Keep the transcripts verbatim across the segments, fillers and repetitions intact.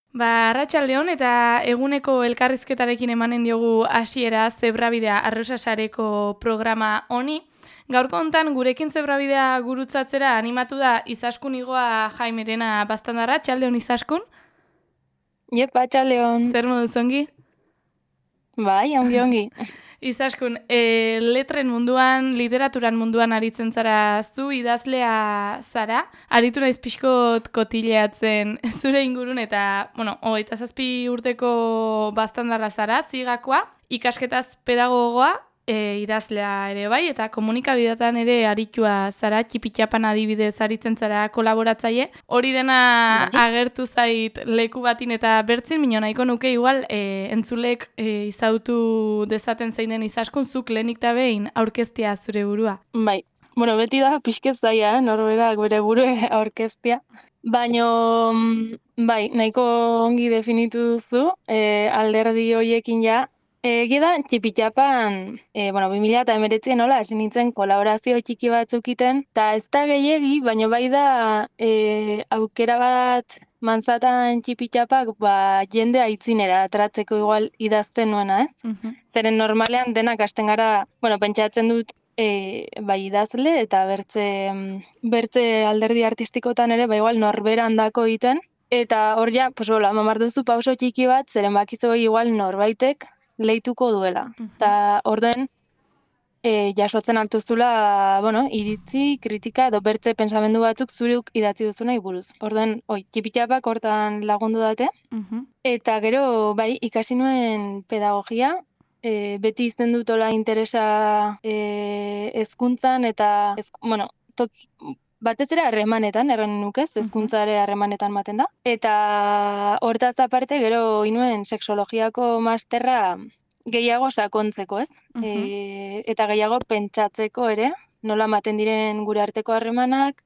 Ba, arratsaldeon eta eguneko elkarrizketarekin emanen diogu hasiera Zebrabidea Arrosasareko programa honi. Gaurko hontan gurekin Zebrabidea gurutzatzera animatu da Izaskun Igoa Jaimerena Baztandarra. Arratsaldeon Izaskun. Jep, atxaldeon. Zer moduz ongi? Bai, ongi ongi. Izaskun, e, letren munduan, literaturan munduan aritzen zara zu, idazlea zara. Aritu naiz pixkot kotileatzen zure ingurun eta, bueno, hogeita zazpi urteko baztandarra zara, zigakoa, ikasketaz pedagogoa, e, idazlea ere bai, eta komunikabidetan ere aritua zara, txipitxapan adibidez aritzen zara kolaboratzaile. Hori dena Bai. agertu zait leku batin eta bertzin, mino nahiko nuke igual e, entzulek e, izautu dezaten zein den Izaskun, zuk lehenik eta behin aurkeztea zure burua. Bai, bueno, beti da pixkez zaila, eh? Norberak bere burue aurkeztea. Baino, mm, bai, nahiko ongi definitu duzu, e, alderdi hoiekin ja. Egia da, txipitxapan, e, bueno, bi mila hemeretzi nola, hasi nintzen kolaborazio txiki batzuk iten, eta ez da gehiegi, baino bai da e, aukera bat manzatan txipitxapak, ba, jende aitzinera atratzeko igual idazten nuena, ez? Mhm. Zeren normalean denak hasten gara, bueno, pentsatzen dut, e, bai idazle eta bertze, mm, bertze alderdi artistikotan ere, ba igual norberan dako egiten. Eta hor ja, pues hola, mamar duzu pauso txiki bat, zeren bakizu igual norbaitek leituko duela. Eta orden, e, jasotzen altuzula, bueno, iritzi, kritika edo bertze pensamendu batzuk zuruk idatzi duzuna buruz. Orden, oi, txipitxapak hortan lagundu date. Mhm. Eta gero, bai, ikasi nuen pedagogia, e, beti izten dutola interesa e, hezkuntzan eta, ez, bueno, toki, batez ere harremanetan, erran nukez, hezkuntzare harremanetan maten da. Eta hortaz aparte, gero inuen sexologiako masterra gehiago sakontzeko, ez? E, eta gehiago pentsatzeko ere, nola maten diren gure arteko harremanak,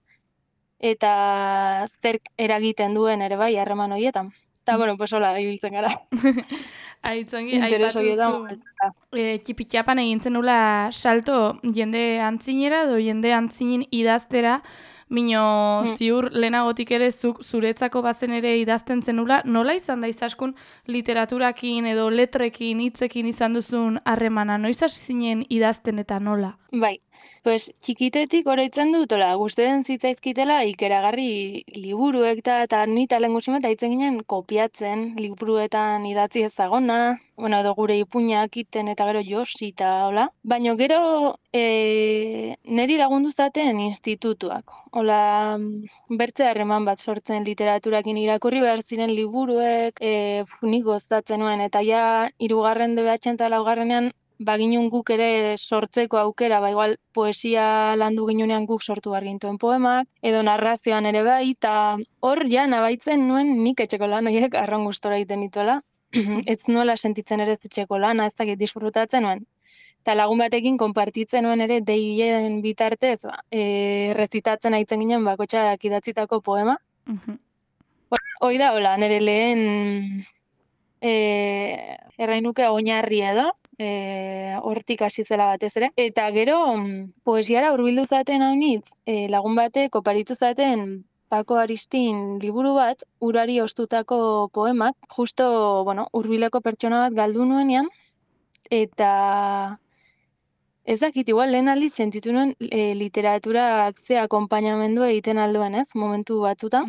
eta zer eragiten duen ere bai harreman horietan. Eta, bueno, pues hola, ibiltzen gara. Aitzongi, Interes aipatu horietan duzu, bueltaka. e, txipitxapan egin zenula salto jende antzinera edo jende antzinin idaztera, mino Mm. ziur lehenagotik ere zuk zuretzako bazen ere idazten zenula, nola izan da Izaskun literaturakin edo letrekin, hitzekin izan duzun harremana, noiz hasi zinen idazten eta nola? Bai, pues txikitetik oroitzen dut, ola, guztien zitzaizkitela ikeragarri liburuek eta, eta ni talen gutxi bat aitzen ginen kopiatzen liburuetan idatzi ezagona, bueno, edo gure ipuinak iten eta gero josi eta hola. Baina gero e, neri lagundu zaten institutuak. Hola, bertze harreman bat sortzen literaturakin irakurri behar ziren liburuek, e, nik gozatzen nuen, eta ja hirugarren D B H eta laugarrenean baginun guk ere sortzeko aukera, ba igual poesia landu ginunean guk sortu behar gintuen poemak, edo narrazioan ere bai, eta hor ja nabaitzen nuen nik etxeko lan horiek arron gustora egiten dituela. Ez nuela sentitzen ere ez etxeko lana, ez dakit disfrutatzen nuen. Eta lagun batekin konpartitzen nuen ere deien bitartez, ba, e, rezitatzen aitzen ginen bakotxak idatzitako poema. Hoi da, hola, nire lehen e, errainuke oinarri edo, e, hortik hasi zela batez ere. Eta gero, poesiara hurbildu zaten hau nit, e, lagun batek oparitu zaten Pako Aristin liburu bat, urari ostutako poemak, justo, bueno, hurbileko pertsona bat galdu nuenean, eta ez dakit, igual lehen aldiz sentitu nuen e, literaturak ze akompainamendua egiten alduen, ez, momentu batzuta.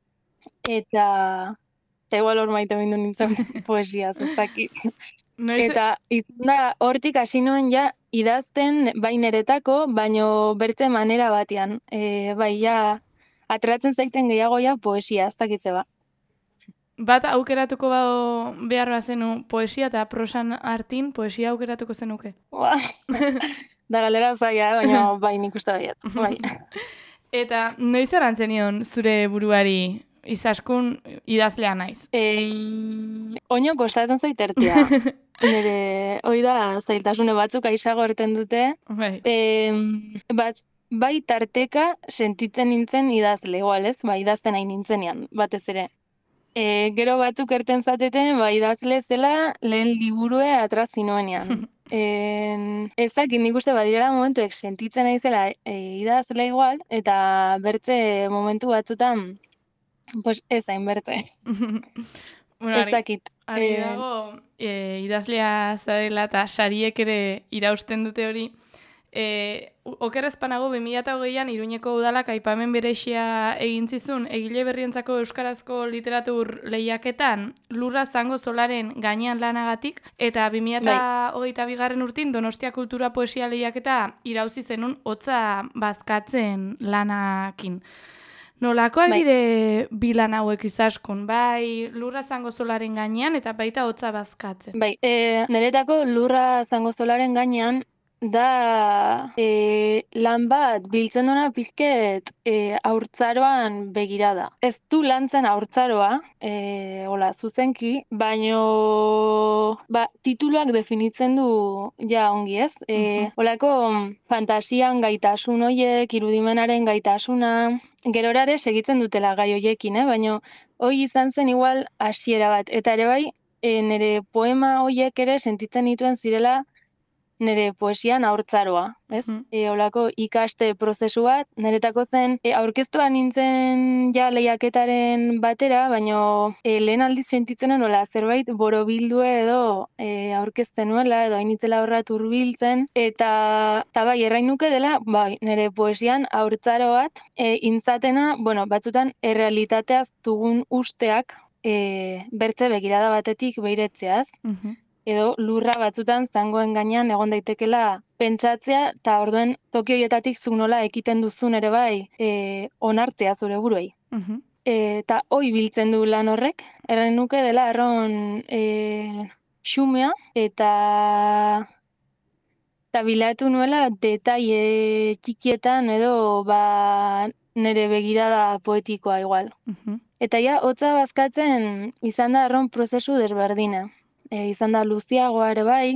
Eta, eta igual hor maite bindu nintzen poesia, ez dakit. Eta izan da, hortik hasi nuen ja idazten bai neretako, baino bertze manera batean. E, bai, ja, atratzen zaiten gehiago ja poesia, ez dakitze ba. Bat aukeratuko behar bazenu poesia eta prosan artin, poesia aukeratuko zenuke? Ba, da galera zaila, baina bai nik uste baiet. Bai. Eta noiz erantzenion zure buruari Izaskun idazlea naiz? E, oino kostatzen zaitertia. Nire, hoi da, zailtasune batzuk aisago erten dute. Bai. E, bat, bai tarteka sentitzen nintzen idazle, igual ez? Ba, idazten hain nintzenean, batez ere. E, gero batzuk erten zateten, ba, idazle zela lehen liburue atrazi noenean. En, ez dakit nik uste badirela momentuek sentitzen naizela e, idazle igual, eta bertze momentu batzutan, pues ez hain bertze. Bueno, Ez ari, dakit. ari Eh, dago, e, idazlea zarela eta sariek ere irausten dute hori. E, okerrezpanago, bi mila hogeian Iruñeko udalak aipamen berexia egin zizun, egile berrientzako euskarazko literatur lehiaketan Lurra Zango Zolaren gainean lanagatik, eta bi bai, mila hogeita bigarren urtin Donostia Kultura Poesia lehiaketa irauzi zenun hotza bazkatzen lanakin. Nolakoak bai. dire bilan hauek izaskun, bai Lurra Zango Zolaren gainean eta baita hotza bazkatzen. Bai, e, niretako Lurra Zango Zolaren gainean da e, lan bat biltzen duena pixket e, haurtzaroan begirada. Ez du lantzen haurtzaroa, e, hola, zuzenki, baino ba, tituluak definitzen du ja ongi, ez? E, holako fantasian gaitasun hoiek, irudimenaren gaitasuna, gerorare segitzen dutela gai hoiekin, eh? Baino hoi izan zen igual hasiera bat. Eta ere bai, e, nire poema hoiek ere sentitzen dituen zirela nire poesian haurtzaroa, ez? Mhm. E, olako ikaste prozesu bat, niretako zen, e, aurkeztua nintzen ja lehiaketaren batera, baino e, lehen aldiz sentitzen nola zerbait borobildu edo e, aurkezten nuela, edo hainitzela horra hurbiltzen, eta, eta bai, errain nuke dela, bai, nire poesian haurtzaro bat, e, intzatena, bueno, batzutan errealitateaz dugun usteak, e, bertze begirada batetik beiretzeaz, Mhm. edo lurra batzutan zangoen gainean egon daitekela pentsatzea, eta orduen toki horietatik zuk nola ekiten duzun ere bai e, onartzea zure buruei. Mhm. Eta hoi biltzen du lan horrek, erran nuke dela erron e, xumea, eta eta bilatu nuela detaile txikietan edo ba, nire begirada poetikoa igual. Mhm. Eta ja, hotza bazkatzen izan da erron prozesu desberdina. E, izan da luziagoa ere bai,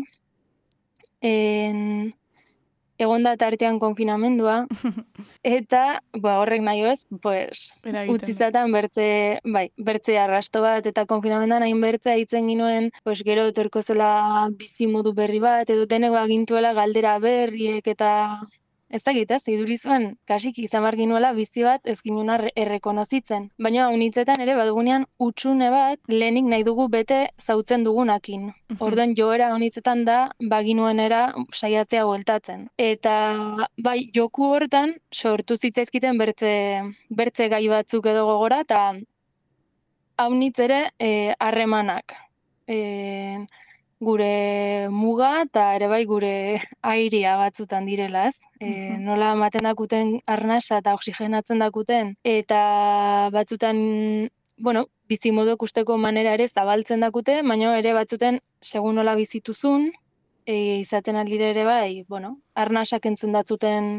en, egon da tartean konfinamendua, eta ba, horrek nahi ez, pues, Eragiten utzi du. zatan bertze, bai, bertze arrasto bat, eta konfinamendan hain bertze hitzen ginuen, pues, gero etorko zela bizimodu berri bat, edo denek agintuela galdera berriek, eta ez dakit, ez, iduri zuen, kasik izan bar ginuela bizi bat ez ginuen errekonozitzen. Baina unitzetan ere badugunean utxune bat lehenik nahi dugu bete zautzen dugunakin. Orduan joera honitzetan da baginuenera saiatzea bueltatzen. Eta bai, joku hortan sortu zitzaizkiten bertze, bertze gai batzuk edo gogora, eta haunitz ere eh, harremanak. E, gure muga eta ere bai gure airea batzutan direla, ez? E, nola ematen dakuten arnasa eta oxigenatzen dakuten, eta batzutan, bueno, bizimoduk usteko manera ere zabaltzen dakute, baina ere batzuten segun nola bizituzun, e, izaten aldire ere bai, bueno, arnasak entzun datzuten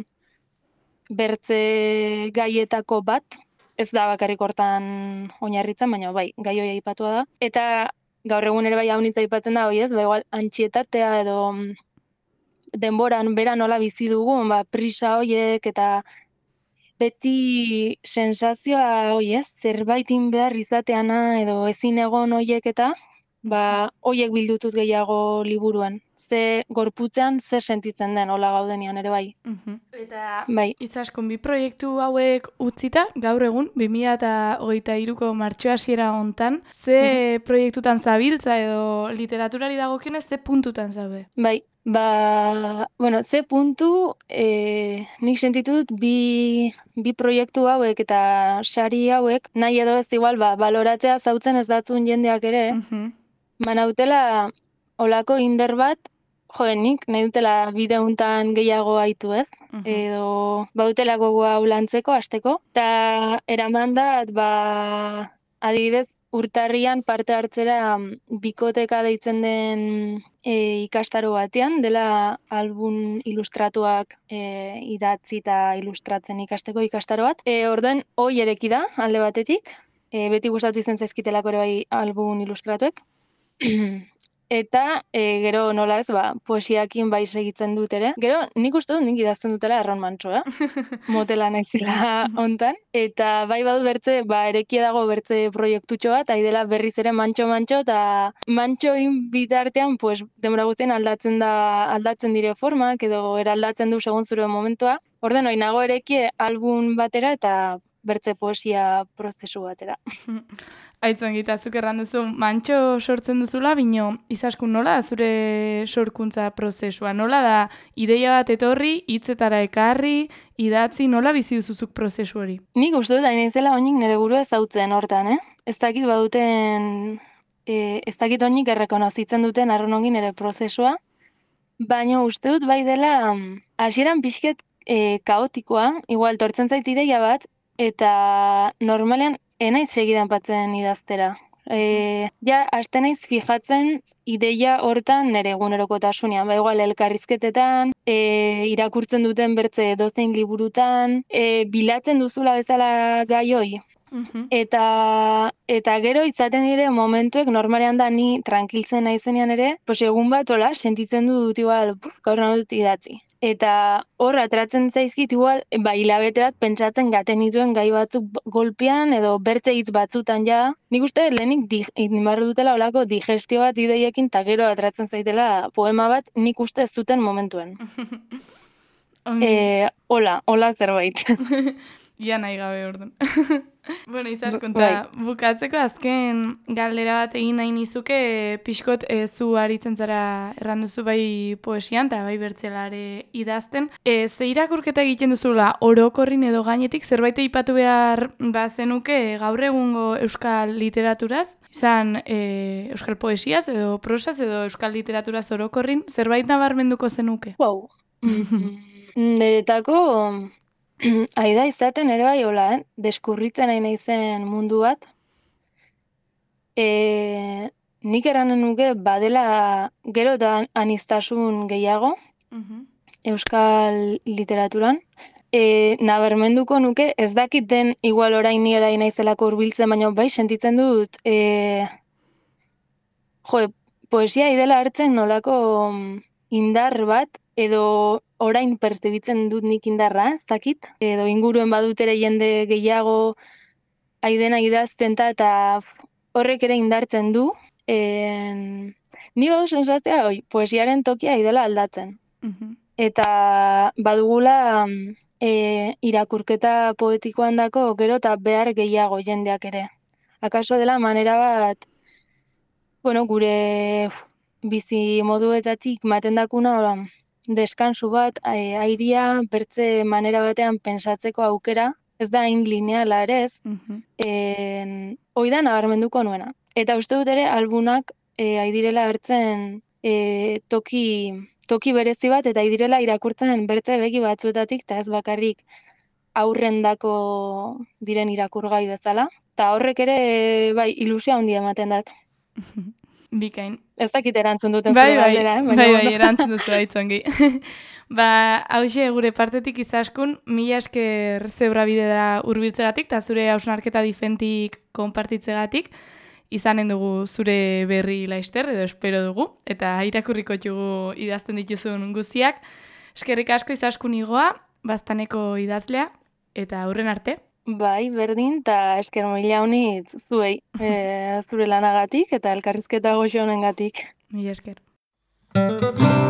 bertze gaietako bat, ez da bakarrik hortan oinarritzen, baina bai, gai hori aipatua da. Eta gaur egun ere bai haunitza aipatzen da, hoi ez, ba, igual, antxietatea edo denboran bera nola bizi dugun, ba, prisa hoiek eta beti sensazioa hoi ez, zerbaitin behar izateana edo ezin egon hoiek eta, ba, hoiek bildutuz gehiago liburuan. Ze gorputzean ze sentitzen den hola gaudenian ere bai. Mhm. Eta Bai. izaskun bi proiektu hauek utzita, gaur egun, bi mila hogeita hiruko martxo hasiera hontan, ze proiektutan zabiltza edo literaturari dagokionez, ze puntutan zaude? Bai, ba, bueno, ze puntu, e, nik sentitu dut bi, bi proiektu hauek eta sari hauek, nahi edo ez igual, ba, baloratzea zautzen ez datzun jendeak ere, Mhm. banautela olako indar bat, jo, nik nahi dutela bide hontan gehiago aitu ez, Mhm. edo bautela gogoa ulantzeko, hasteko, eta eraman dat, ba, adibidez, urtarrian parte hartzera bikoteka deitzen den e, ikastaro batean, dela album ilustratuak e, idatzi eta ilustratzen ikasteko ikastaro bat. E, Orduan, hoi ereki da, alde batetik, e, beti gustatu izan zaizkitelako ere bai album ilustratuek. Eta e, gero nola ez, ba, poesiakin bai segitzen dut ere. Gero nik uste dut nik idazten dutela erron mantxo, eh? Motela naizela hontan. Eta bai badu bertze, ba, erekia dago bertze proiektutxo bat, dela berriz ere mantxo-mantxo, eta mantxoin bitartean, pues, denbora guztien aldatzen da, aldatzen dire formak, edo eraldatzen du segun zure momentua. Orden, hori nago erekie album batera, eta bertze poesia prozesu batera. Aitzon gita, zuk erran duzu, mantxo sortzen duzula, bino, izaskun nola da zure sorkuntza prozesua? Nola da ideia bat etorri, hitzetara ekarri, idatzi, nola bizi duzuzuk prozesu hori? Nik uste dut hain naizela oinik nire burua ezautzen hortan, eh? Ez dakit baduten, e, ez dakit oinik errekonozitzen duten arronongi nire prozesua, baina uste dut bai dela, mm, hasieran pixket e, kaotikoa, igual tortzen zait ideia bat, eta normalean enaiz segidan batzen idaztera. E, ja, haste naiz fijatzen ideia hortan nire egunerokotasunean, ba igual elkarrizketetan, e, irakurtzen duten bertze edozein liburutan, e, bilatzen duzula bezala gai hoi. Mhm. Eta, eta gero izaten dire momentuek normalean da ni tranquiltzen naizenean ere, pues egun bat hola, sentitzen dut igual, puf, gaur nahi dut idatzi. Eta hor atratzen zaizkit igual, ba, hilabete bat pentsatzen gaten dituen gai batzuk golpean edo bertze hitz batzutan ja. Nik uste lehenik di, barru dutela olako digestio bat ideiekin eta gero atratzen zaitela poema bat nik uste ez zuten momentuen. Ongi. E, hola, hola zerbait. Ia nahi gabe orduan. Bueno, izaskunta, Bai. bukatzeko azken galdera bat egin nahi nizuke, pixkot e, zu aritzen zara erranduzu bai poesian, eta bai bertzelare idazten. E, ze irakurketa egiten duzula, orokorrin edo gainetik, zerbait eipatu behar bazenuke gaur egungo euskal literaturaz, izan e, euskal poesiaz edo prosaz edo euskal literaturaz orokorrin, zerbait nabarmenduko zenuke? Wow. Niretako aida izaten ere bai hola, eh? Deskurritzen nahi naizen mundu bat. E, nik erranen nuke badela gero eta aniztasun gehiago euskal literaturan. E, nabarmenduko nuke ez dakiten igual orain ni erain naizelako hurbiltzen, baina bai sentitzen dut e, jo, poesia idela hartzen nolako indar bat edo orain pertzibitzen dut nik indarra, ez dakit, edo inguruen badut ere jende gehiago aidena idazten ta, eta horrek ere indartzen du. En, ni badu sensazioa, oi, poesiaren tokia idela aldatzen. Eta badugula e, irakurketa poetikoan dako gero eta behar gehiago jendeak ere. Akaso dela manera bat, bueno, gure uf, bizi moduetatik maten dakuna, ora, deskansu bat, airia, bertze manera batean pensatzeko aukera, ez da hain lineala ere ez, en, hoi da nabarmenduko nuena. Eta uste dut ere, albunak e, aidirela hartzen e, toki, toki berezi bat, eta aidirela irakurtzen bertze begi batzuetatik, eta ez bakarrik aurrendako diren irakurgai bezala. Eta horrek ere, bai, ilusia handia ematen dat. Bikain. Ez dakit erantzun duten bai, zure bai, galdera, eh? Bai, bai, erantzun duzu aitzongi. Ba, hauxe gure partetik izaskun, mila esker zebra bidera hurbiltzegatik, eta zure hausnarketa difentik konpartitzegatik, izanen dugu zure berri laister, edo espero dugu, eta irakurriko dugu idazten dituzun guztiak. Eskerrik asko izaskun igoa, baztaneko idazlea, eta aurren arte. Bai, berdin, eta esker mila honitz zuei, e, zure lanagatik eta elkarrizketa goxo honengatik. Mila esker.